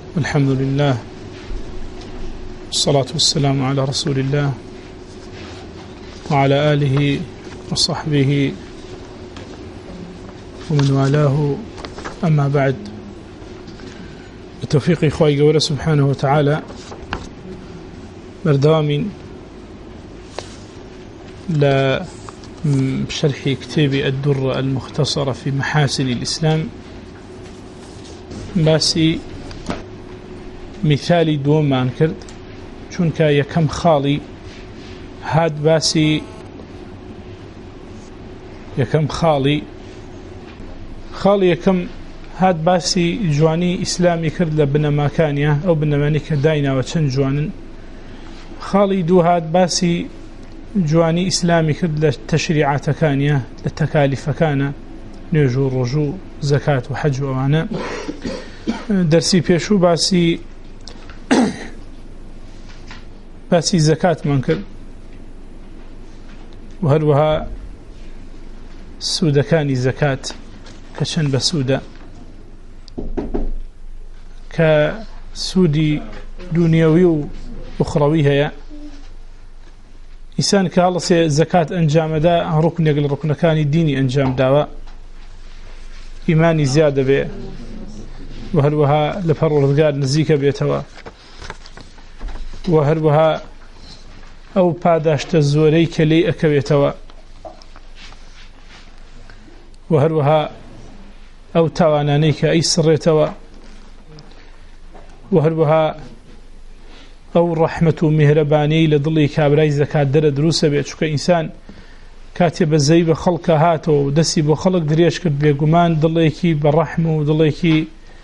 الحمد لله والصلاة والسلام على رسول الله وعلى آله وصحبه ومن والاه. أما بعد، بتوفيق إخوائي قوله سبحانه وتعالى بردوام لشرح كتاب الدر المختصرة في محاسن الإسلام، باسي مثالي دوم ما انكرد چونك يكم خالي هاد باسي يكم خالي يكم هاد باسي جواني إسلامي كرد لبنا ماكانيا أو بنماني كداينا وچن جوانن. خالي دو هاد باسي جواني إسلامي كرد لتشريعات كانيا للتكاليف كان نيجو رجوع زكاة وحج ووانا. درسي بيشو باسي زكاة منكر وهروها سودة كاني زكاة كشن بسودة كسودي دنيوي وأخروي هي إنسان كالص زكاة أنجام دا ركن يقل ركن كاني ديني أنجام داوا إيماني زيادة به وهروها لفر رزقار نزيك بيتوا وهروها أو پاداشت زوري كلي أكويتوا وهروها أو توانانيك أي سريتوا وهروها أو رحمة مهرباني لضلي كابراي زكاة در دروسة بيتشوك إنسان كاتب الزيب خلق هاتو دسي بو خلق دريش كد بيقومان ضليكي بالرحمة وضليكي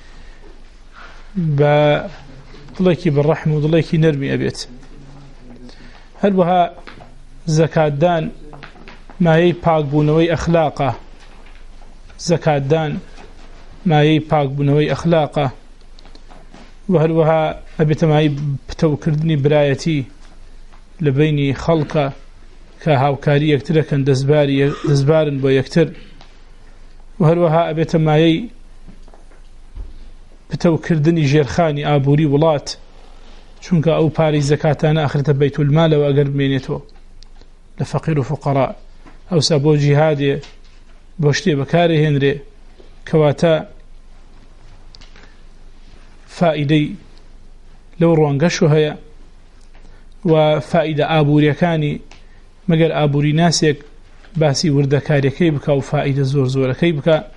بالرحمة وضليكي نرمي أبيت. هل بها زكاة دان ما يباق بونوي أخلاقه، زكاة دان ما يباق بونوي أخلاقه. وهل بها أبيت ما يبتوكردني برايتي لبيني خلقه كهاوكاري يكتر كان دزبارن بو يكتر. وهل بها أبيت ما بتوكردني جيرخاني آبوري ولات چونك أو باري زكاتانا أخرت بيت المال وأقرب مينيتو لفقير وفقراء أو سابو جهادي بوشتي بكاري هنري كواتا فائدي لو روانقشو هيا وفائدة آبوري كاني مقر آبوري ناسيك باسي وردكاري كيبكا وفائدة زور كيبكا.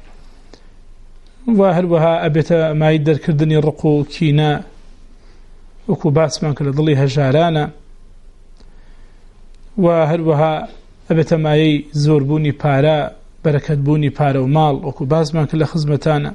وهروها أبيت ما يدر كردني الرقو كينا وكو باسمان كلا ضلي هجارانا. وهروها أبيت ما يزور بوني بارا بركت بوني بارا ومال وكو باسمان كلا خزمتانا.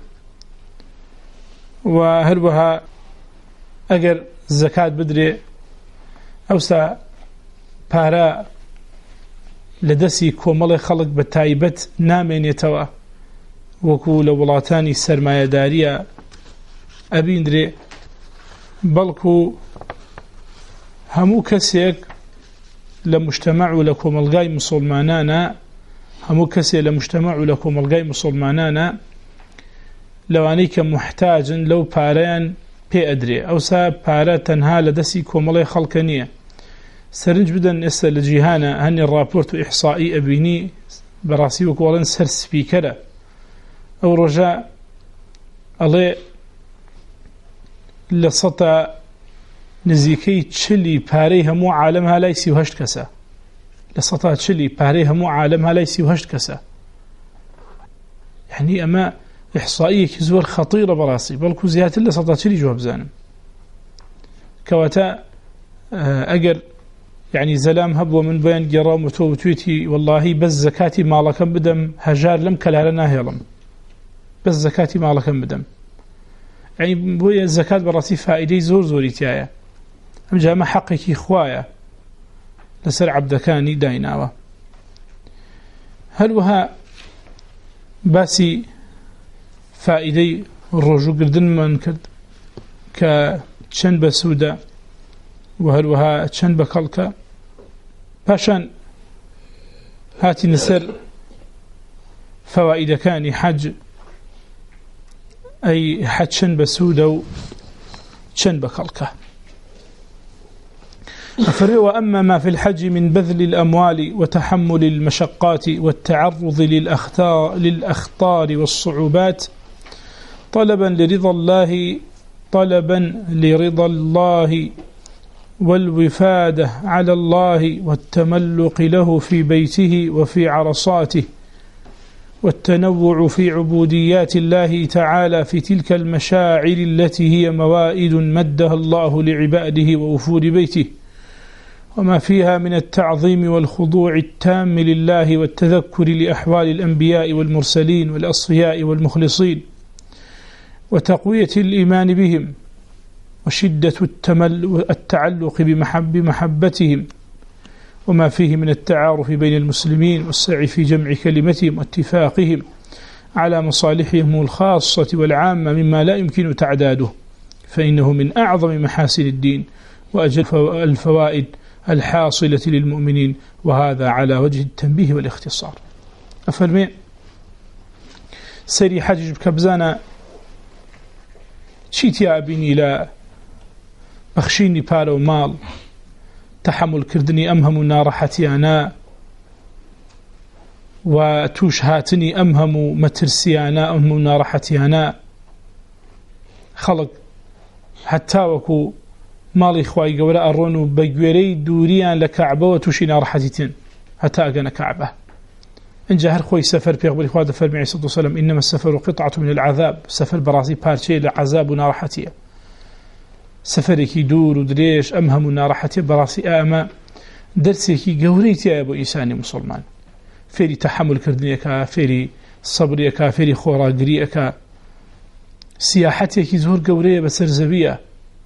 وهروها أجر زكاة بدري أوسا بارا لدسي كومل خلق بتايبت نامين يتوا وكو لولاتاني سرمایه داريا أبين دري بلكو همو كسيك لمجتمع لكم الغاي مسلمانانا، همو كسي لمجتمع لكم الغاي مسلمانانا لوانيك محتاجا لو باريان بي أدري أو سا بارا تنها لدسي كومالي خلقانية سرنج بدن إسا لجيهانا هني الرابورت إحصائي أبيني براسي وكوالن سر سبيكرة أو رجاء الله لسطا نزيكي تشلي باري همو عالمها لا يسي وهشت كسا، لسطا تشلي باري همو عالمها لا يسي وهشت كسا. يعني أما إحصائية كزور خطيرة براسي بلكو زيادة لسطا تشلي جواب زانم كواتا أجر يعني زلام هبو من بين جرام وتويتي والله بس زكاتي مالكم بدم هجار لم كلالنا هيلم بس زكاتي مالكم بدم. يعني بويا الزكاة براسي فائدة زوري تيايا أم جامع حقك إخوايا لسر عبدكاني دايناوا. هل وها باسي فائدة الرجو قردن من كد كتشن بسودة وهل وها تشن بكالكا باشان هاتي نسر فوائد كاني حج أي حجشن بسودة چەند بەکەڵکە. وأما ما في الحج من بذل الأموال وتحمل المشقات والتعرض للأخطار والصعوبات طلبا لرضا الله والوفادة على الله والتملق له في بيته وفي عرصاته والتنوع في عبوديات الله تعالى في تلك المشاعر التي هي موائد مدها الله لعباده ووفود بيته، وما فيها من التعظيم والخضوع التام لله والتذكر لأحوال الأنبياء والمرسلين والأصفياء والمخلصين وتقوية الإيمان بهم وشدة التعلق بمحبتهم، وما فيه من التعارف بين المسلمين والسعي في جمع كلمتهم واتفاقهم على مصالحهم الخاصة والعامة مما لا يمكن تعداده، فإنه من أعظم محاسن الدين وأجل الفوائد الحاصلة للمؤمنين، وهذا على وجه التنبيه والاختصار. أفرمي سري حج بكبزانا شيتيا بني لا بخشيني بارو مال تحمل كردني أمهم نارحتي أنا وتوش هاتني أمهم مترسي أنا أمهم نارحتي أنا خلق حتى وكو مالي خواي قولا أرونو بقويري دوريان لكعبة وتوشي نارحتين حتى أقنا كعبة إن جهر خوي سفر بيغبري خواد فرمي عليه الصلاة والسلام إنما السفر قطعة من العذاب، سفر براسي بارشي لعذاب ونارحتي سفركي دور ودريش أمهم نارحتي براسي آما درسكي قوريتي يا أبو إنساني مسلمان فيري تحمل كردنيكا فيري صبريكا فيري خوراقريكا سياحتيكي زور قورية بسرزبية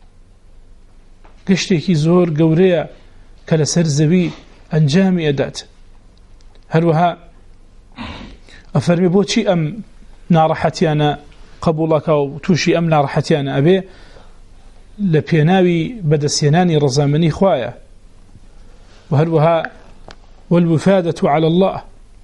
قشتيكي زور قورية كلا سرزبي أنجامي أدات هلوها أفرمي بوشي أم نارحتي أنا قبولك وتوشي أم نارحتي أنا أبي لبيناوي بدسيناني رزامني خوايا، وهلوها والوفادة على الله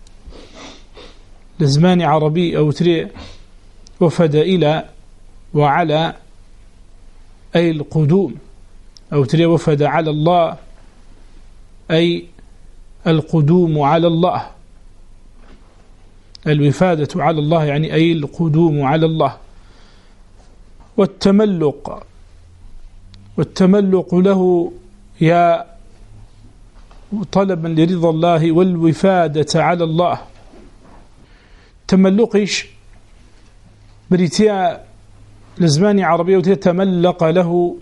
لزمان عربي أو تري وفد إلى وعلى أي القدوم أو تري وفد على الله أي القدوم على الله، الوفادة على الله يعني أي القدوم على الله، والتملق له يا طلبا لرضا الله والوفادة على الله. تملقش بريتيا لزمان عربية وتتملق له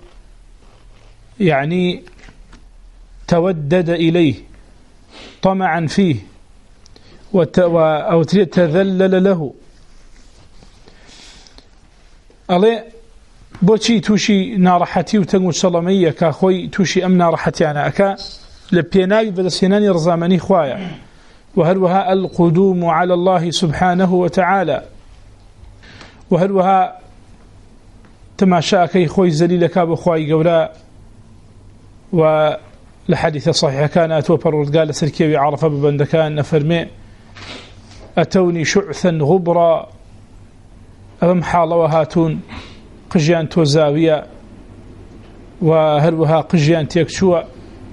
يعني تودد إليه طمعا فيه أو تذلل له. ألي بوشي توشي نارحتي وتنقل سلامية كاخوي توشي أم نارحتي أنا أكا لبيناي بدسيناني رزامني خوايا، وهلوها القدوم على الله سبحانه وتعالى، وهلوها تماشاكي خوي زليلك بخواي قولا. ولحديث صحيح كان أتوبر قال سركيوي عرف ببندكان نفرمي أتوني شعثا غبرا أم حال وهاتون قجيان توزاوية وهلوها قجيان تيكشوا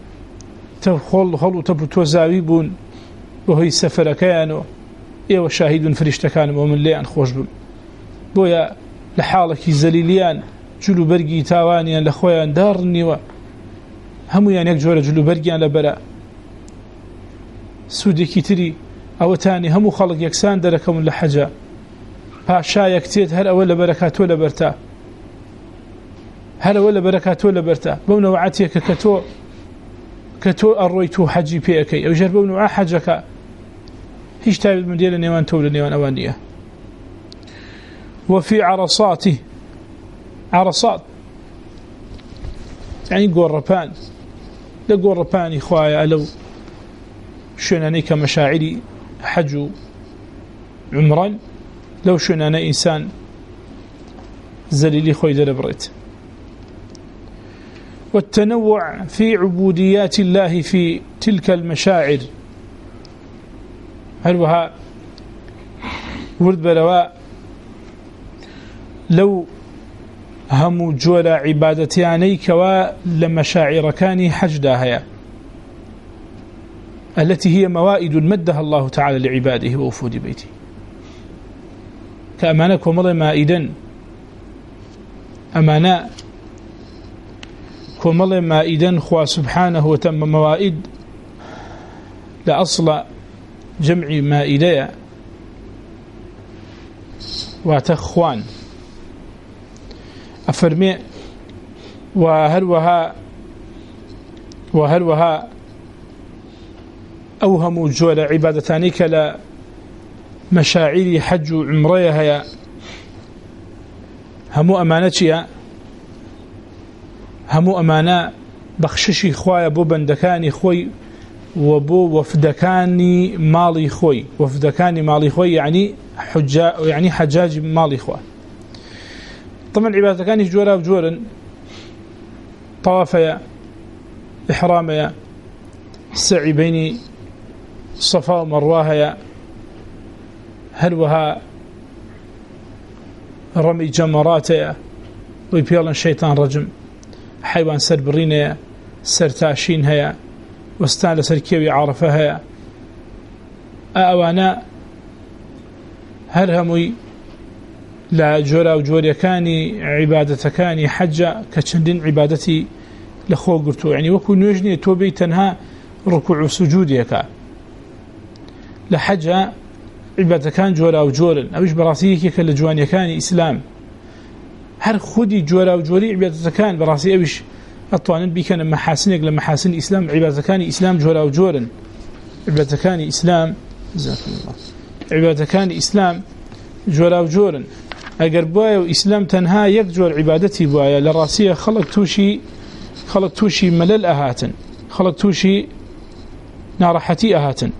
تخلو تبرو توزاوي بون وهي سفر كيانو إيو شاهد فريشتكان ومن ليان خوش بون بويا لحالك زليليان جلو برقي تاوانيان لخويان دارني همو يعني يكجور جلو برقيان لبرا سودي كتري أو تاني همو خلق يكسان دركم لحجا باشا يكتيت هل أولا بركات ولا برتا هل أولا بركات ولا برتا بونا وعاتيك كتو أرويتو حجي بيكي أو جربونا وعا حجك هيش تابد من ديال نيوان تول نيوان أوانية. وفي عرصاته عرصات يعني قربان لقربان إخوايا ألو شناني كمشاعري حج عمران لو شناني إنسان زليلي خوي دربرت. والتنوع في عبوديات الله في تلك المشاعر هلوها ورد برواء لو هم جۆرە عیبادەتیانەی کەوا لە مەشاعیرەکانی حەجدا هەیە التي هي موائد مدها الله تعالى لعباده ووفود بيته كأمانة كومل مائدا أمانة كومل مائدا خوا سبحانه وتم موائد لأصل جمع مائدة وتخوان أفرمي وهروها أوهم جول عبادتاني كلا مشاعر حج عمرية هيا همو أمانتي همو أمانة بخششي خوايا بو بندكاني خوي وبو وفدكاني مالي خوي وفدكاني مالي خوي يعني حجاج مالي خوي طبعا عبادتكاني جورا وجورا طوافيا إحراميا السعي بين الصفا ومرواها هلوها رمي جمراتها ويبيلن شيطان رجم حيوان سربرينها سرتاشين هيا وستان لسركيوي عارفها أوانا هرهموي لا جورا وجوريا كاني عبادتكاني حجة كتشندين عبادتي لخو قرتو يعني وكو نوجني توبي تنها ركوع سجوديك لحجة عبادتكان جورا وجورا أوش براسيك كالجوانيا كان إسلام هر خودي جورا وجوري عبادتكان براسي أوش أطوانن بيكان محاسنك لمحاسن إسلام عبادتكان إسلام جورا وجورا عبادتكان إسلام عبادتكان إسلام جورا وجورا اگر بوايا وإسلام تنها يك جور عبادتي بوايا لراسية خلق توشي ملل أهاتن خلق توشي نارحتي أهاتن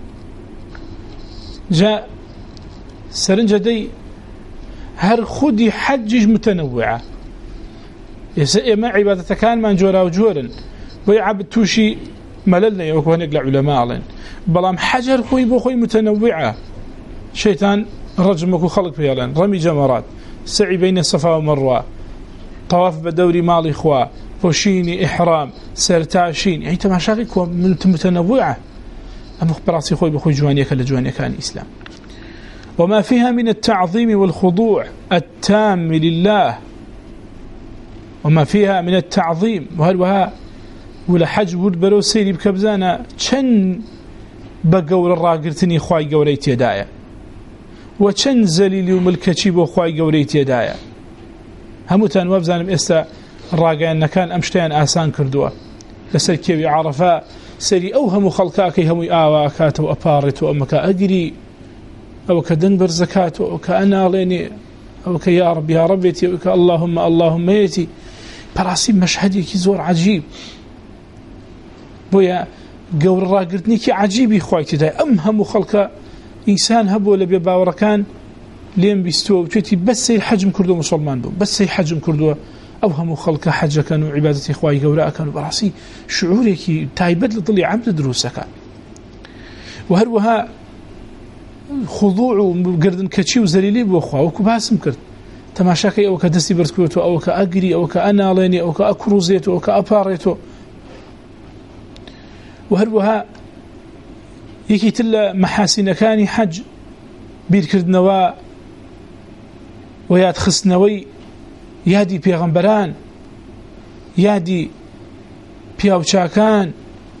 جاء سرنجة دي هر خودي حجج متنوعة ما عبادة كان من جورا وجورا ويعبد توشي مللنا يوكوهن يقلع علماء لين بلام حجر خوي بوخوي متنوعة شيطان رجمك وخلق فيها رمي جمرات سعي بين الصفا ومروة طواف بدوري مالي إخوة وشيني إحرام سرتاشين يعني تماشاقك متنوعة أما براسي خوي بخوي جوانيك لجوانيك كان إسلام وما فيها من التعظيم والخضوع التام لله وما فيها من التعظيم وهلوها ولا حج ودبرو سيري بكبزانا چن بقور الراقرتني خواي قوريت يدايا وچن زليلي وملكتي بو خواي قوريت يدايا هموتان وابزانم استا الراقان كان أمشتين آسان كردوا لسر كيوي عرفاء سري أوهم خلقاكي همي آواكات وأبارت وأمكا أقري أو كدنبر زكاة أو كأنا ليني أو كيا رب يا ربيتي أو اللهم يتي براسي مشهدي كي زور عجيب بويا قور راقرتني كي عجيبي خوايتي داي أمهم خلقا إنسان هبو لبي باوركان لين بيستوى وشتي بس يحجم كردو مسلمان بو بس يحجم كردو أوهم خلق حج كانوا عبادة إخوائي قوراء كانوا براسي شعورك تايبد لطلي عمد دروسك وهروها خضوع وقردن كتشي وزليلي بوخوا وكباسم كرد تماشاكي أو كدسي برسكوتو أو كأقري أو كأناليني أو كأكروزيتو أو كأباريتو وهروها يكي تلا محاسن كاني حج بيركردنوا وياد خسنوي يادي بيغمبران يادي بياوشاكان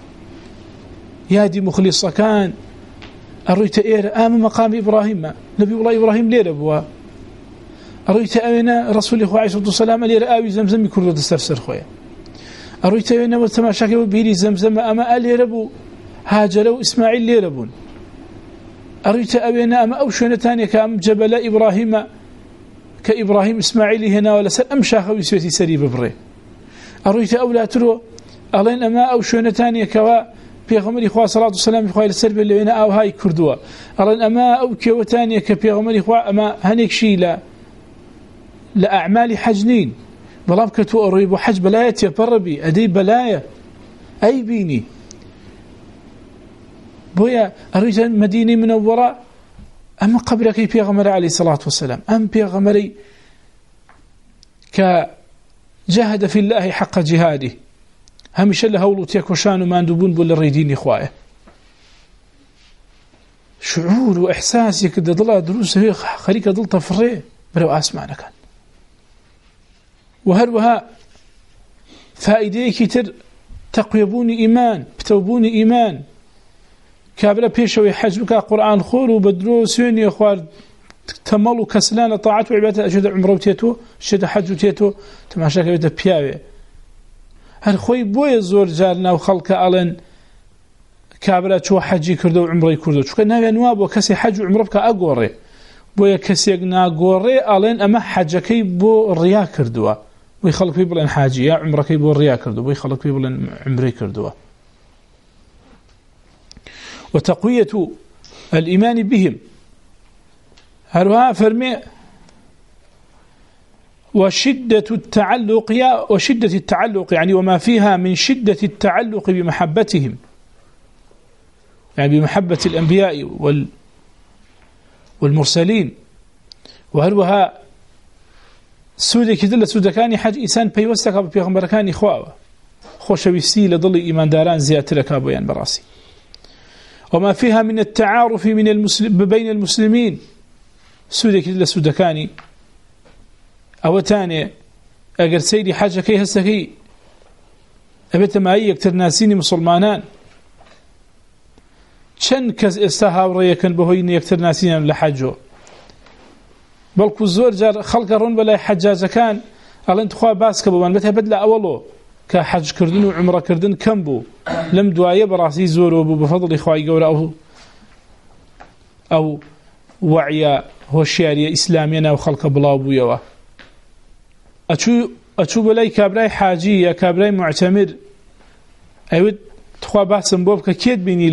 يادي مخلصكان أريت إير آم مقام إبراهيم نبي الله إبراهيم لير أبوها أريت أين رسول الله عليه الصلاة والسلام لير آوي زمزم يكرد السرسر خويا أريت أين والتماشاك وبيري زمزم أما لير أبو هاجر وإسماعيل لير أبون أريت أين أما أوشون تانية كأم جبل إبراهيم كإبراهيم إسماعيل هنا ولا سر أمشى خوي سويتي سريب بري أريت أولا ترو ألين أما أوشون تانية كوا بيغمري خواه صلاة والسلام خواه لسرب اللي هنا أو هاي كردوا ألين أما أوكي وتانية كبيغمري خواه أما هنيك شي لأعمال حجنين بلام كتو أريب وحج بلاية يبربي أدي بلاية أي بيني بويا أريد مدينة منورة أما قبلك بيغمري عليه الصلاة والسلام أم بيغمري جاهد في الله حق جهاده همش له هولو تيكوشان وما ندبون بول الريدين إخوائه شعور وإحساس يكد ضل دروس هي خليك ضل تفريه برو أسمعنا كان وهروها فائدة كتر تقويبون إيمان بتوبون إيمان كابلا بيشوي حجبك قرآن خور وبدروس يا أخوار تملوا كسلان طاعات وعبادة أجد عمره تيتو شد حج تيتو تماشاك بيتا بياوي هل خوي بوي زور جارنا وخلق ألن كابلا شو حجي كردو وعمره كردو شو كان نواب وكسي حج وعمره بك أقوري بوي كسي ناقوري ألن أما حجكي بو الرياء كردوا ويخلق في بلن حاجي يا عمرك بو الرياء كردوا ويخلق في بلن عمري كردوا وتقوية الإيمان بهم هلها فرمي وشدة التعلق يعني وما فيها من شدة التعلق بمحبتهم يعني بمحبة الأنبياء والمرسلين وهلها سودة كدلة سودة كان حاج إنسان بيوستك بيغمبر كان إخوة خوشويستي لضل إيمان داران زيادتك أبويان براسي وما فيها من التعارف بين المسلمين سودة كدلة سودة كاني أو تاني أقر سيدي حاجة كي هستكي أبت ما يكتر ناسيني مسلمانان چەند کەس ئێستا هاوڕێیەکەن بەهۆی نەیەکتر ناسینیان لە حەجۆ بەڵکو زۆر جار خەڵکە ڕۆن بەلای حەجاجەکان ئەڵێن تخوا باس کە بۆمان بەتایبەت لە ئەوەڵۆ کە حەجکردن و عومڕەکردن کەم بوو لەم دوایە بەڕاستی زۆرەوە بوو بەفەضڵی خوای گەورە ئەو وعیە هۆشیاریە ئیسلامیە ناو خەڵکە بڵاو بوویەوە ئەچوو بەلای کابرای حاجی یا کابرای معتەمر ئەوت تخوا باسم بۆ بکە کێت بینی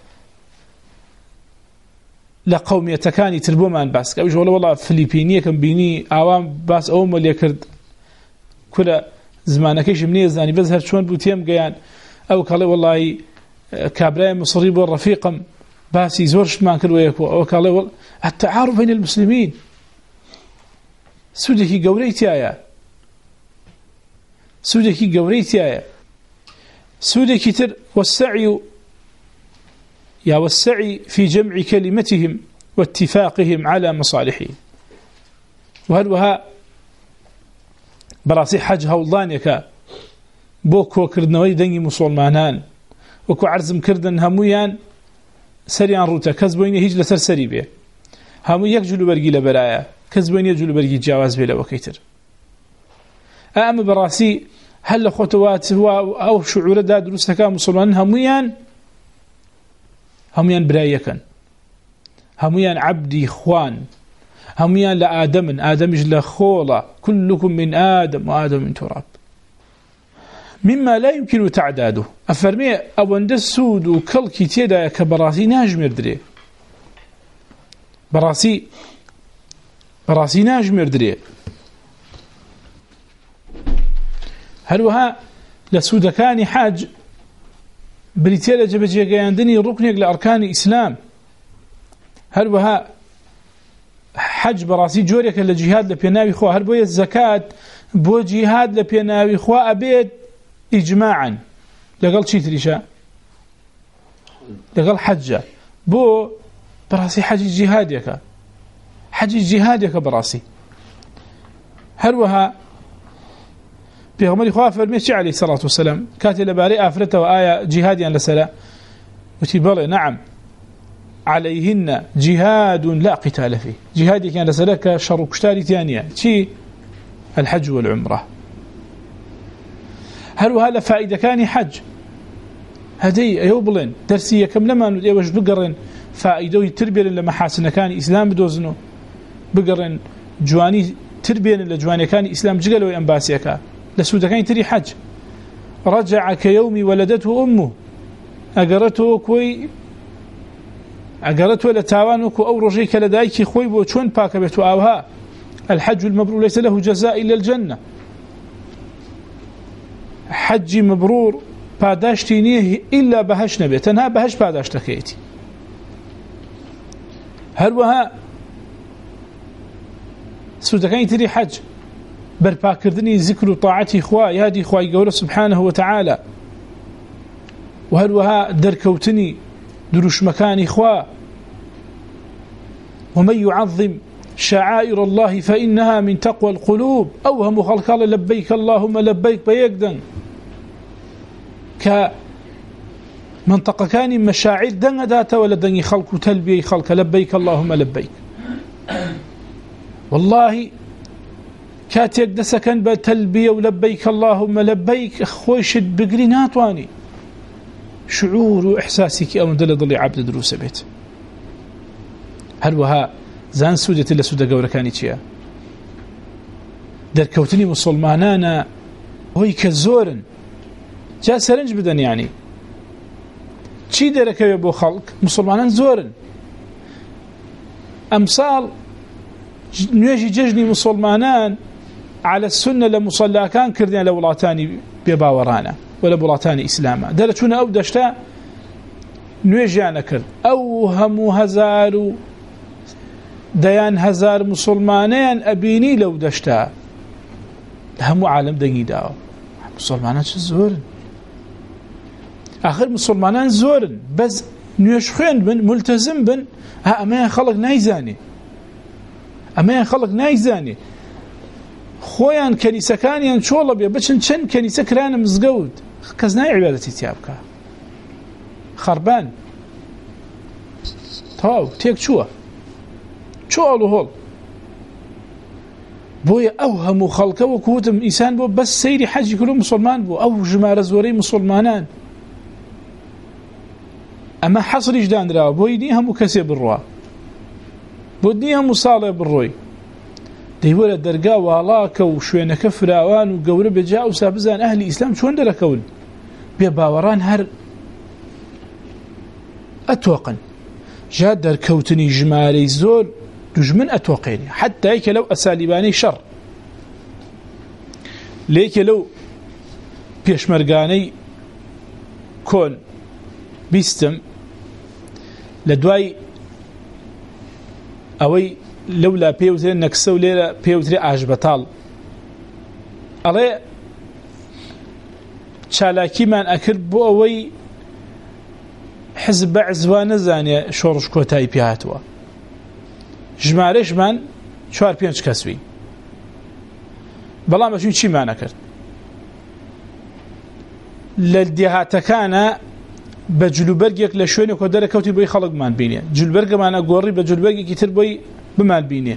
لە قەومیەتەکانی تر بۆمان باس کە ئەوش وەڵا فلیپینیەکەم بینی ئاوام باس ئەومە لێ کرد کورە زمانەکەیشم نێزانی بەس هەر چۆن بوو تێم گەیان ئەو کەڵێ وەڵی کابرای مصری بۆ ڕەفیقم باسی زۆر شتمان کردوەیەکەوە ئەوە کەڵێ التعارف بین المسلمین سوودێکی گەورەی تایە سودێکی تر والسعي في جمع كلمتهم واتفاقهم على مصالحهم وهروها براسي حج هەوڵدانێکە بۆ کۆکردنەوەی دەنگی مسلمانان وەکو عەرزم کردن هەمویان سەریان ڕوتە کەس بۆینە هیچ لەسەر سەری بێ هەموو یەک جلوبەرگی لەبەرایە کەس بۆینە جلوبەرگی جیاواز بێ لەوەکەی تر ئەمە بەڕاستی هەل لە خۆتەوە ئەو شعورەدا دروستەکە مسلمانان هەمویان برایەکەن هەمویان عەبدی خوان هەمویان لە ئادەمن ئادەمیش لە خۆڵە كلكم من آدم وآدم من تراب مما لا يمكن تعداده أفرمي أوند سود وكلكي تيدا كبراسي ناجمر دري براسي ناجمر دري هلوها لسودكاني حاج بريتيلا جبجيغاندني ركنيك لأركان الإسلام هلوها حج براسي جوريك لجهاد لبيناوي خوا هل بوية الزكاة بو جهاد لبيناوي خوا أبيد إجماعا لقل شي تريشا لقل حجة بو براسي حج جهادك براسي هلوها بيغمري خواه فرميش عليه الصلاة والسلام كاتل باري آفرته وآية جهاديا لسلا وتبالي نعم عليهن جهاد لا قتال فيه جهادي كان لسلك شر كشتاري ثانية شي الحج والعمرة هل وهذا فائدة كان حج هدي أيوبلين درسية كم لما نوش بقرن فائدة تربية لمحاسن كان إسلام بدوزنه بقرن جواني تربية لجواني كان إسلام جقلوا ينباسيكا لسودة كان تري حج رجع كيوم ولدته أمه أقرته لتاوانك أو رجيك لديك خويب وشون باكبت وآوها الحج المبرور ليس له جزاء إلا الجنة حج مبرور پاداشتينيه إلا بهش نبي تنها بهش پاداشتكيتي هل وها سودة كان تري حج برپاکردنی ذکر و طاعتی خوا یادی خوای گەورە سبحانه وتعالى و هەروەها دەرکەوتنی دروشمەکانی خوا ومن يعظم شعائر الله فإنها من تقوى القلوب أوهم خلق الله لبيك اللهم لبيك بيقدن كمنطقة كان مشاعر دن ذات ولا دن خلق تلبي خلق لبيك اللهم لبيك والله كاتيك دسكن بتلبية ولبيك اللهم لبيك خوشد بقري ناتواني شعور وإحساسك أو دل ضلي عبد دروس بيت هل وها زان سودة إلا سودة قورة كاني تيا در كوتني مسلمانانا هوي كزورن جا سرنج بدن يعني چي درك يبو خلق مسلمانان زورن أمثال نيجي ججني مسلمانان على السنة لمصلى كان كردين لولاتاني بباورانا ولا بولاتاني إسلاما دلتونا أو دشتا نيجيانا كرد أو همو هزارو ديان هزار مسلمانين أبيني لو دشتا همو عالم دنگی داو مسلمانان چه زورن آخر مسلمانان زورن بس نوش خوين بن ملتزم بن اما خلق نايزاني اما خلق نايزاني خويان كنيسة كانيان شوالله بيا بچن چن كنيسة كران مزقود كزناي عبادتي تيابكا خربان تاو تيك شوه شو قالوا هول بويا أوهم خلقه وكوتم إنسان بو بس سيري حج كلهم مسلمان بو أو جمار زوري مسلمانان أما حصر إجدان راه بوي ديهم كسي بالروا بو ديهم صالح بالروي ديولا درقا والاك وشوينك فراوان وقورب جاء وسابزان أهل الإسلام شوان دركون بيباوران هر أتوقن جاد دركوتني جماري زور دجمن أتوقيني حتى هيك لو أساليباني شر ليك لو بيشمرقاني كون بيستم لدواي أوي لولا بيوتري نكسو ليلة بيوتري عجبطال ألي شالاكي من أكل بو أوي حزب عزوان زاني شورش كوتاي بيهاتوا جمارش من 4-5 کەسوی بەڵام بەچووی چیمان نەکرد لە دیهاتەکانە بە جلوبەرگێک لە شوێنێکەوە دەرەکەوتی بۆی خەڵکمان بینێ جلوبەرگەمانە گۆڕی بە جلوبەرگێکی تر بۆی بمان بینێ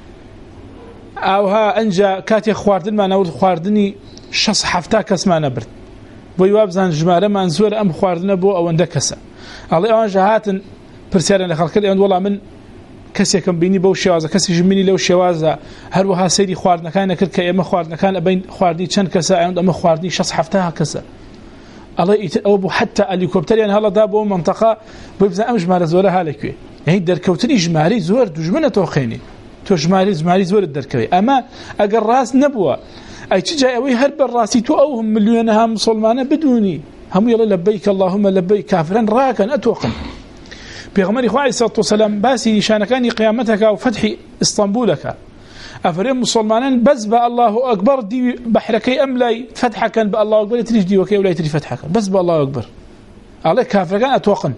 ئاوها ئەنجا کاتێک خواردنمانەوت خواردنی 6-7 کەسمانە برد بۆی وابزان ژمارەمان زۆر ئەم خواردنە بۆ ئەوەندە کەسە ئەڵێ ئەوانجا هاتن پرسیارن لە خەڵکرد ئەوەند وەڵام من کەسێکم بینی بەو شێوازە کەسی ژمنی لەو شێوازە هەروەها سەیری خواردنەکان نەکرد کە ئێمە خواردنەکان ئەبین خواردنی چەند کەسە ئەمە خواردنی 6-7 کەسە ئەڵێ ئیتر ئەوە بوو حتا ئەلیکۆپتەریان هەڵەدا بۆ منتەقا بۆی بزان ئەم ژمارە زۆرە هەلەکوێ یعنی دەرکەوتنی ژمارەی زۆر دوژمنە تۆخێنی تۆ ژماری زۆرت دەرکەوێ ئەمە ئەگەر ڕاست نەبووە ئەی چ جای ئەوەی هەر بەڕاستی تۆ ئەو ملیۆنەها مسڵمانە بدونی هەموو یەڵێ لەبەیک اللهم لەبەیک کافران ڕاکەن ئەتۆقن پیغمبر خدا علیه الصلاه والسلام باسی نشانکانی قیامتک او فتح اسطنبولک افریم مسلمانان بس با الله اکبر دی بحرکی املای فتحکن با الله اکبر تریج دی وکي ولا تری فتحک بس با الله اکبر على كافران اتوقن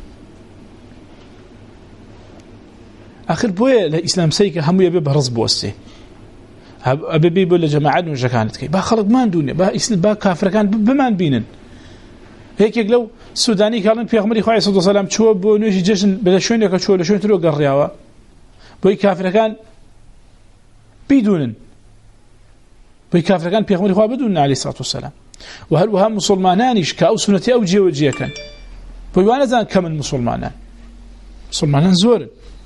اخر بويه الاسلام سيك هم يبي برز بوسه ابي بيقول لجماعه وجكانت كي با خلق ما دنيا با اسلام با كافران بمان بينن هيك لو سوداني كان پیغمبر خدا صلی الله علیه و سلم چوب بو نوشي جشن بلا شوينه كچول شوين ترو قرياوا بو كافر كان بدون بو كافر كان پیغمبر خدا بدون عليه الصلاه والسلام وهل وهم مسلمانانش كاو سنتي او جوجيه كان بو وانا زان كم مسلمانان زور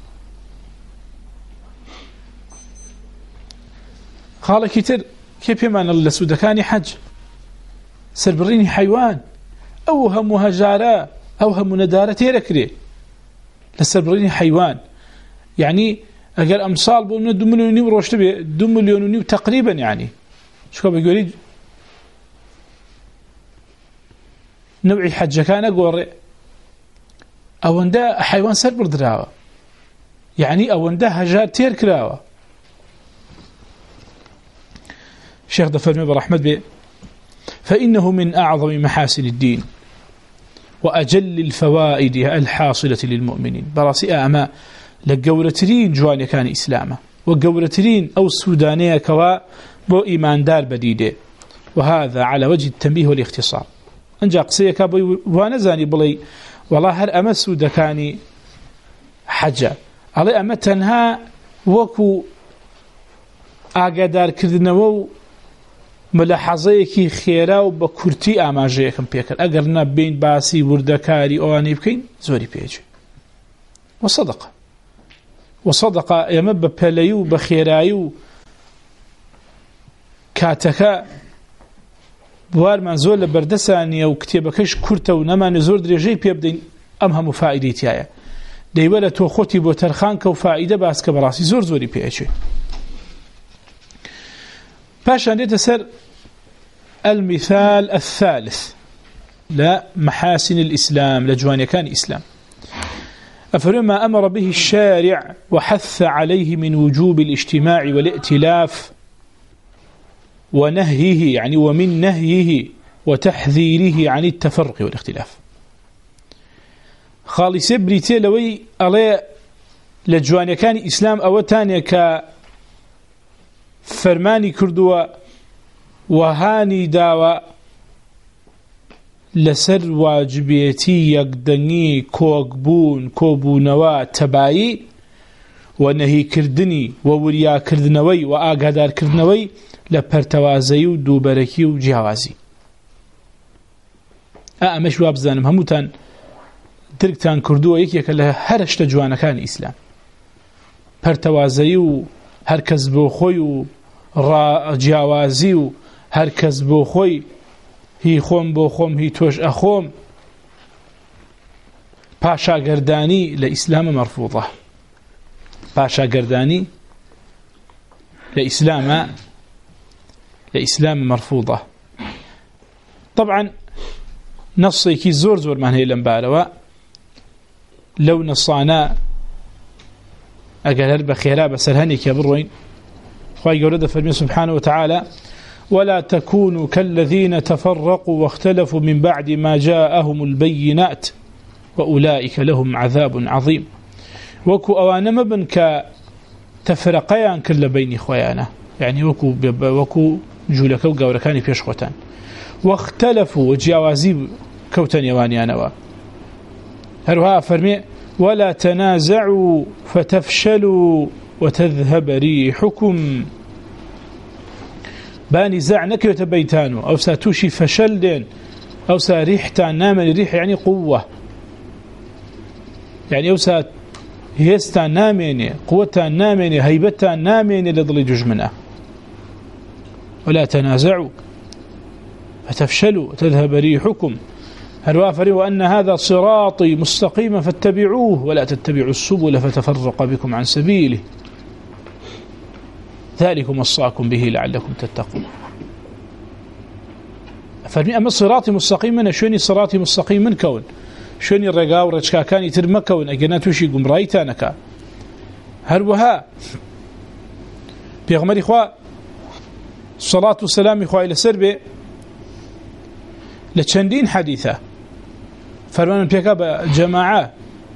قال كتر كيف يمان الله سودكاني حج سربريني حيوان أوهم هجارة أوهم ندارة تيركري لسربريني حيوان يعني أقل أمصال بقولنا 2 مليون نيو روش تبي 2 مليون نيو تقريبا يعني شو بيقولي نوعي حج كان أقول أوندا حيوان سربر دراوة يعني أوندا هجار تيركراوة شيخ دفرمي برحمة به فإنه من أعظم محاسن الدين وأجل الفوائد الحاصلة للمؤمنين براسي أعمى لقورترين جواني كان إسلاما وقورترين أو السودانية كوا بو إيمان دار بديدة وهذا على وجه التنبيه والاختصار أنجا قصيك أبوي وانزاني بلي والله هر أما السودكاني حجة علي أما تنها وكو ئاگادار کردنەوە ملاحظەیەکی خێرا و بە کورتی ئاماژەیەکم پێکرد ئەگەر نەبین باسی وردەکاری ئەوانەی بکەین زۆری پێچێ وصدق ئێمە بە پەلەی و بە خێرایی و کاتەکە بوارمان زۆر لە بەردەسانیە و کتێبەکەش کورتە و نەمانێ زۆر درێژەی پێ بدەین ئەم هەموو فائیدەی تایە دەیوە لە تۆ خۆتی بۆ تەرخان کە و فائیدە باسکە بەڕاستی زۆر زۆری پێچێ باشا نتسر المثال الثالث لا محاسن الإسلام لجوان كان إسلام أفرما أمر به الشارع وحث عليه من وجوب الاجتماع والائتلاف ونهيه يعني ومن نهيه وتحذيره عن التفرق والاختلاف خالص بريتي لوي على لجوان كان إسلام أو تاني ك فرماني كردوا وهاني داوا لسر واجبيتي يقدني كوكبون كوبونوا تبايي ونهي كردني ووريا كردنوي وآقادار كردنوي لبرتوازي ودوبركي وجهوازي أمش وابزانم هموتان دركتان كردوا يكيك لها هرشت جوانا كان إسلام برتوازي و هر کس بو خوی و را جیاوازی و هر کس بو خوی هی خوم بو خوم هی توش اخوم پاشا گردانی لإسلام مرفوضة پاشا گردانی لإسلام مرفوضة طبعا نصي كي زور من هي لنبالوا لو نصانا أقل هرب خيرا بسرهنك يا بروين خواهي قولد فرمي سبحانه وتعالى ولا تكونوا كالذين تفرقوا واختلفوا من بعد ما جاءهم البينات وأولئك لهم عذاب عظيم وكو أوانا مبن كتفرقيان كل بين خوايانا يعني وكو جولكو قوركاني بيشخوتان واختلفوا وجاوازي كوتان يوانيانوا هروها فرمي ولا تنازعوا فتفشلوا وتذهب ريحكم بانزاع نكرة بيتانو أو ساتوشي فشل دين أو ساريحتان نامن ريح يعني قوة يعني أو سات هيستان نامن قوتان نامن هيبتان نامن لضل ججمنا ولا تنازعوا فتفشلوا وتذهب ريحكم الوافر وأن هذا صراطي مستقيما فاتبعوه ولا تتبعوا السبل فتفرق بكم عن سبيله ذلكم وصاكم به لعلكم تتقون فرمي أما صراطي مستقيما شوني صراطي مستقيما كون شوني الرقاء ورجكاكاني ترمى كون أجناتوشي قم رايتانك هروها بيغمري إخوة الصلاة والسلام إخوة إلى سربي لتشندين حديثة فرمان بيكا بجماعة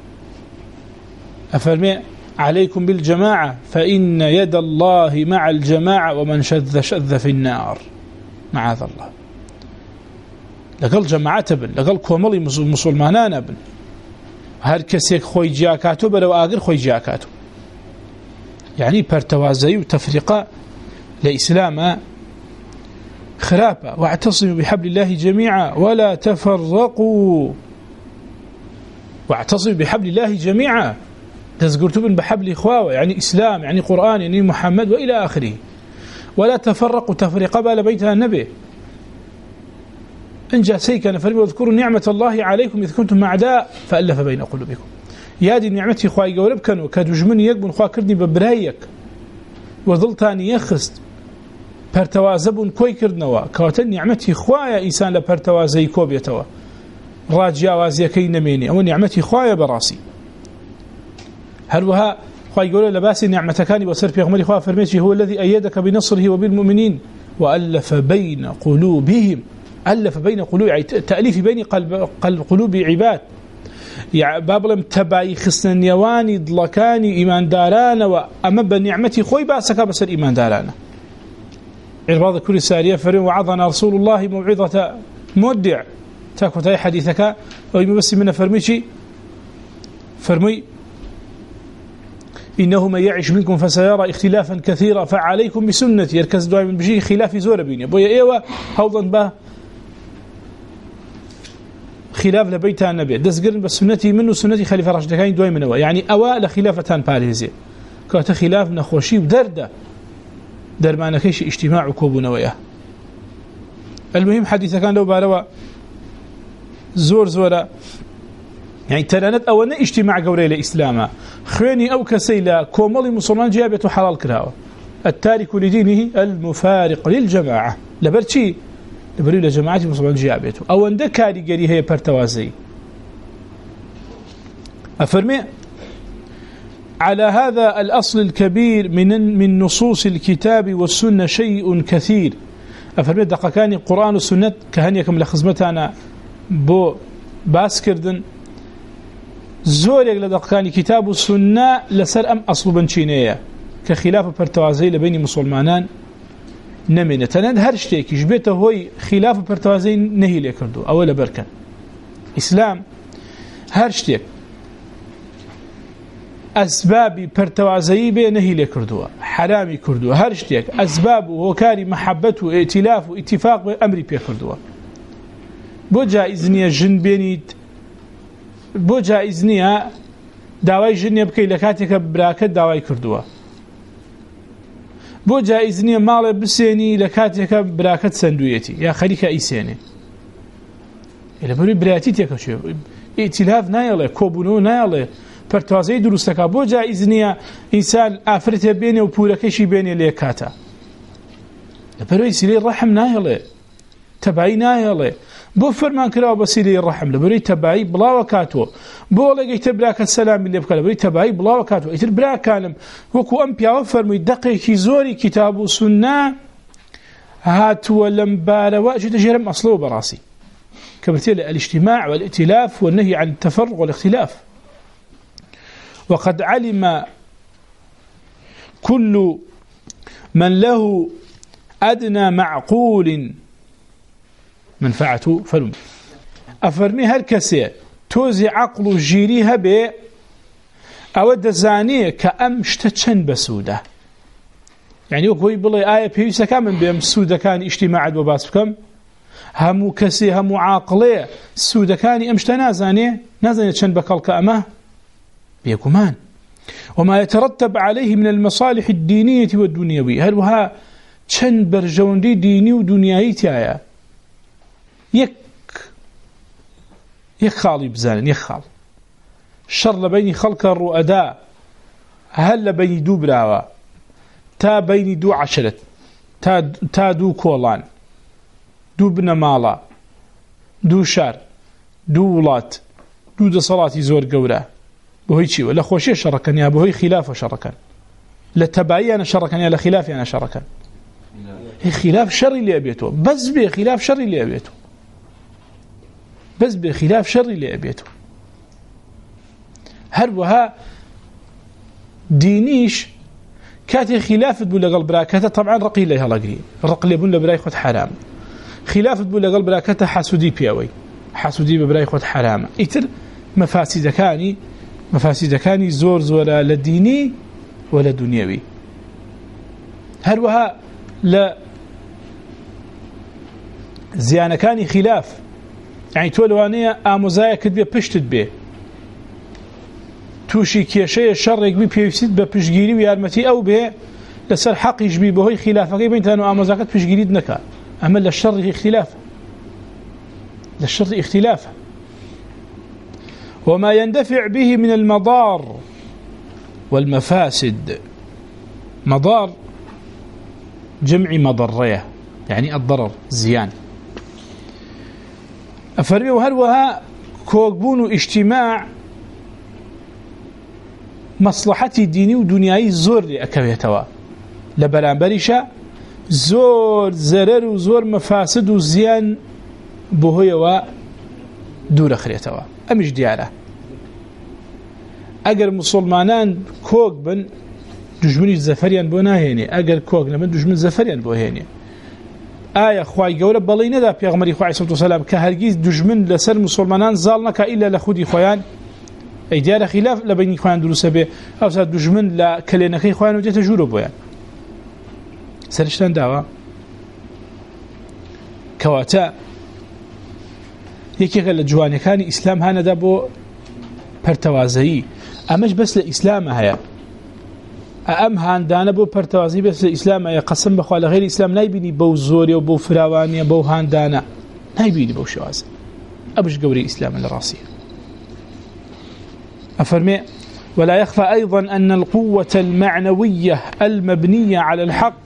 أفرمي عليكم بالجماعة فإن يد الله مع الجماعة ومن شذ شذ في النار معاذ الله لقل جماعة بن لقل كوملي مسلمانان بن هر كسيك خوي جاكاتو بلو آقر خوي جاكاتو يعني برتوازي وتفرقة لإسلام خرافة واعتصموا بحبل الله جميعا ولا تفرقوا واعتصموا بحبل الله جميعا تذكرتوا بحبل إخوة يعني إسلام يعني قرآن يعني محمد وإلى آخره ولا تفرقوا تفرق بال بيتها النبي إن جاء سيكا نفرمي واذكروا نعمة الله عليكم إذ كنتم أعداء فألف بين قلوبكم يا دي نعمتي إخوة يقولب كانوا كادوجمني يقبن إخوة كردني ببرايك وظلتاني يخست پرتوازبون کوی کردنەوە کەواتە نیعمەتی خوایە ئینسان لە پەرتەوازەی کۆ بێتەوە ڕاجیاوازیەکەی نەمێنێ ئەوە نیعمەتی خوایە بەڕاستی هەروەها خوای گەورە لە باسی نیعمەتەکانی بەسەر پێغەمبەری خوا فەرمێتی هو الذي أيدك بنصره وبالمؤمنين وألف بين قلوبهم ألف بين قلوب يعني تأليف بين قلوب عباد يعني بابلم تبعي خصن يواني ضلكاني إيمان دارانا وأما بنعمتي خوي بأسكا بسر إيمان دارانا عرض كل سارية فرين وعظنا رسول الله موعظة مودع تاكو تاي حديثك ويما بس من فرميشي فرمي إنه من يعيش منكم فسيرى اختلافا كثيرا فعليكم بسنتي يركز دائما بشيء خلاف زور بيني بويا ايوه هوضا به خلاف لبيتها النبي دسقرن بسنتي منه سنتي خليفة راشد كاين دائما هو يعني أوائل خلافتان باريزي كاته خلاف نخوشي بدرده درمان كيش اجتماع كوبنا وياه المهم حديثة كان لو بالوا زورا يعني تلانت أولنا اجتماع قوري لإسلاما خويني أو كسيلا كومالي مسلمان جابته حلال كراوة التارك لدينه المفارق للجماعة لبرشي لبريو لجماعة مسلمان جابته أو أن دكاري قري هي برتوازي أفرمي على هذا الأصل الكبير من نصوص الكتاب والسنة شيء كثير أفرمي دقاكاني القرآن والسنة كهنيكم لخزمتنا بو باسكردن زوريك لدقاكاني كتاب والسنة لسر أم أصل بنشينية كخلاف برتوازي لبين مسلمانان نمينة تنان هرشتيك جبيته هوي خلاف برتوازي نهي ليكردو أولا بركان إسلام هرشتيك أسباب برتوازي به نهي لكردوا حرامي كردوا هرشتيك أسباب وكاري محبته ائتلاف واتفاق أمري بكردوا بو جائزنية جن بينيد بو جائزنية داواي جن يبكي لكاتك براكت داواي كردوا بو جائزنية مال بسيني لكاتك براكت سندويتي يا خليك إيسيني إلا بري براتي تيكشو ائتلاف نايله كوبونو نايله پرتوازی درستکا بو جایز نیه انسان آفرته بینه و پورکشی بینه لیکاتا لبروی سیلی الرحم نایله تبعی نایله بو فرمان کرا بسیلی الرحم لبروی تبعی بلا وکاتو بو لگی تبراک السلام اللي بکلا لبروی تبعی بلا وکاتو ایتر برا کالم وکو ام پیاو فرموی دقیقی زوری کتاب و سنه هاتو لمبالا واجه تجرم اصله براسي كبرتيل الاجتماع والائتلاف والنهي عن التفرق والاختلاف وقد علم كل من له أدنى معقول منفعته فلم أفرمي هالكسي توزي عقل جيريها بي أود زانية كأمشتشن بسودة يعني وكوي بالله آية بيوسا كامن بيم سودة كان اجتماع وباس بكم همو كسي همو عاقلية سودة كان أمشتنا زانية تشن بكال كأمه بيكمان وما يترتب عليه من المصالح الدينية والدنيوية هل وها چن برجوندي ديني ودنياي تايا يك خالي بزان يخال شر بين خلق الرؤداء هل بين دو براوا تا بين دو عشرة تا دو كولان دو بن مالا دو شار دو ولات دو صلاتي زور قورا بهي شيء ولا خوشي شركا يا بهي خلاف شركا لا تبعي أنا شركا يا لا خلافي أنا شركا خلاف شر اللي أبيته بس بخلاف شر اللي أبيته بس بخلاف شر اللي أبيته هروها دينيش كاتي خلاف تقول لقلب براكته طبعا رقي لها لقري الرقي يبون لبراي خد حرام خلاف تقول لقلب براكته حسودي بيوي حسودي ببراي خد حرام يتر مفاسد كاني زور ولا لديني ولا دنيوي هروها لا زيانة كاني خلاف يعني تولوانية آموزايا كدبية بشتت بيه توشي كيشي الشر يقبي بيفسد ببشجيري ويارمتي أو به لسر حق يجبي بهي خلافة كيف بينتانو آموزاكت بشجيري دنكا أما للشر اختلاف وما يندفع به من المضار والمفاسد مضار جمع مضرية يعني الضرر زيان أفرمي وهلوها كوكبون اجتماع مصلحتي ديني ودنياي زور لأكويتوا لبلان بريشا زۆر زەرەر و زۆر مەفاسد و زیان بۆ هۆیەوە دوورەخرێتەوە. ئەمیش دیارە ئەگەر مسلمانان کۆک بن دژمنیش زەفەریان بۆ ناهێنێ، ئەگەر کۆک نەبن دژمن زەفەریان بۆ هێنێ. ئایا خوای گەورە بەڵێ نەدا پێغەمبەری خوا عەلەیهی سەلام کە هەرگیز دژمن لەسەر مسلمانان زاڵ نەکا ئیلا لە خودی خۆیان؟ ئەی دیارە خلاف لە بینی خۆیان دروستە بێ، ئەوسا دژمن لە کلێنەکەی خۆیان و دێتە ژوورە بۆیان. سەرشتان داوە کەواتە یەکێکە لە جوانەکانی ئیسلام هانەدا بۆ پەرتەوازایی. ئەمەش بەس لە ئیسلامە هەیە، ئەم هاندانە بۆ پەرتەوازی بەس لە ئیسلامە هەیە. قەسم بەخوا لە غێری ئیسلام نایبینی بەو زۆرێ و بەو فراوانیە بەو هاندانە نایبینی بەو شێوازە. ئەمەش گەورەی ئیسلامە لە ڕاستیە. أفرمي ولا يخفى أيضا أن القوة المعنوية المبنية على الحق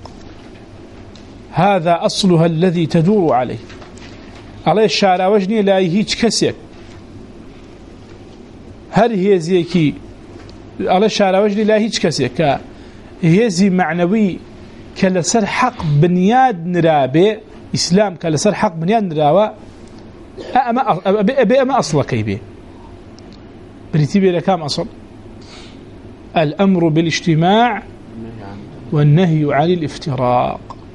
هذا أصلها الذي تدور عليه. عليه الشارع وجني لا يهيج كسيك هل هي زيكي على الشارع وجني لا يهيج كسيك هي زي معنوي كالسر حق بنياد نرابي إسلام كالسر حق بنياد نرابي أما أصلك يبي بريتيبي لكام أصل الأمر بالاجتماع والنهي عن الافتراق.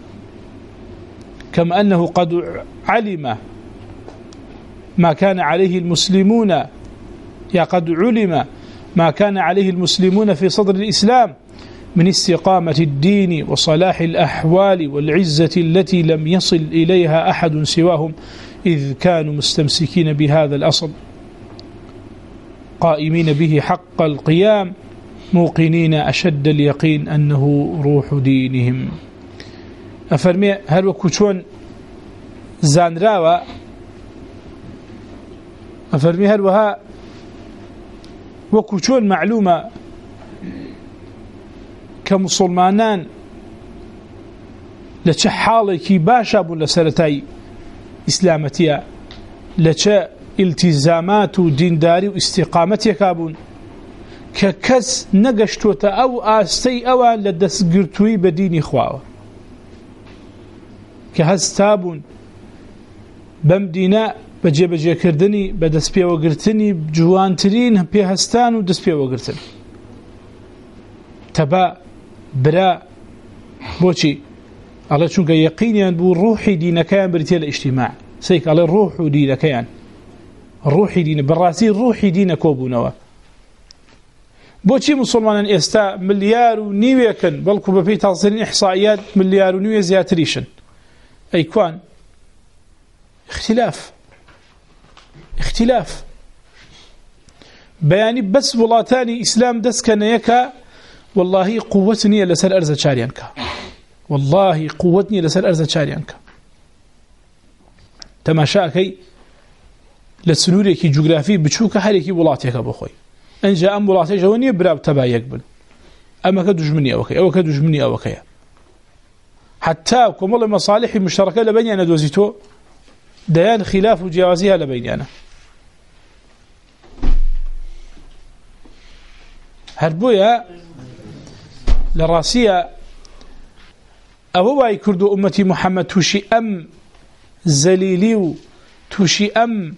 كما أنه قد علم ما كان عليه المسلمون قد علم ما كان عليه المسلمون في صدر الإسلام من استقامة الدين وصلاح الأحوال والعزة التي لم يصل إليها أحد سواهم إذ كانوا مستمسكين بهذا الأصل قائمين به حق القيام موقنين أشد اليقين أنه روح دينهم. أفرمي هل وكوشون زانراوة أفرمي هل وها وكوشون معلومة كمسلمانان لچه حالكي باشا بون لسرتاي إسلامتيا لچه التزامات و دینداری و استقامت یکابون که کس نگشتوتا او آستی اوان لدستگرتوی بدینی خواهو که هستابون بم دینا بجه بجه کردنی بدست پیو گرتنی جوانترین پی هستان و دست پیو گرتن تبا برا بوچی الله چونکه یقینیان بو روحی دینکیان بریتیل اجتماع سيك الله روح دینکیان روحي دين بالراسي روحي دين كوبونوا بوشي مسلمان استا مليار ونيويكن بلكو بفي تصرين احصائيات مليار ونيوي زياتريشن اي كوان اختلاف بياني بس ولاتاني اسلام دسكن يكا والله قوتني لسر ارز شاريانكا والله قوتني لسر ارز شاريانكا تماشاكي لسنورێکی جوگرافی بچووکە هەرێکی وڵاتێکە بۆ خۆی ئەنجا ئەم وڵاتێکەوە نییە برا تەبایەک بن ئەمەکە دوژمنی ئەوەکەی ئەوەکە دوژمنی ئەوەکەیە حتا کۆمەڵی مەصالحی مشتەرەکە لە بینیانە دۆزیتۆ دەیان خلاف و جیاوازیە لە بینیانە هەر بۆیە لە ڕاستیە ئەوە وای کرد و ئومەتی محەممەد تووشی ئەم زەلیلی و تووشی ئەم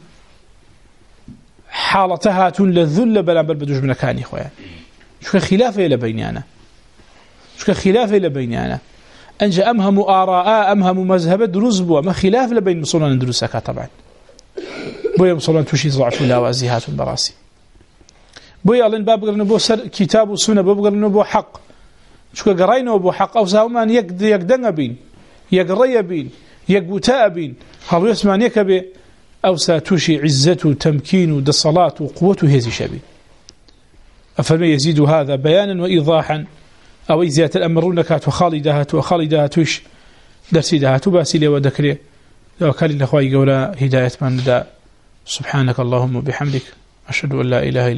حالته هاتون للذل بلانبر بدجمنكاني خويا شو خلافه الى بيننا شو خلافه الى بيننا انجا امهم اراء امهم مذهب دروز بو ما خلاف لبين مسلمان دروسك طبعا بويا مسلمان توشي ضعف لاوازي هاتون براسي بويا لين باب نبو سر كتاب وسنه باب نبو حق شو قراينا ابو حق او زمان يقدن بين يقري بين يقوتا بين هل يسمعني يكبي أو ساتوشي عزته تمكين دصلاة وقوته هذه شبي أفما يزيد هذا بيانا وإيضاحا أو إزيات الأمر لكات وخالدهاتوش درسيدهاتو باسيلي ودكري وكالي الأخوة يقول هداية من دا سبحانك اللهم وبحمدك أشهد أن لا إله إلا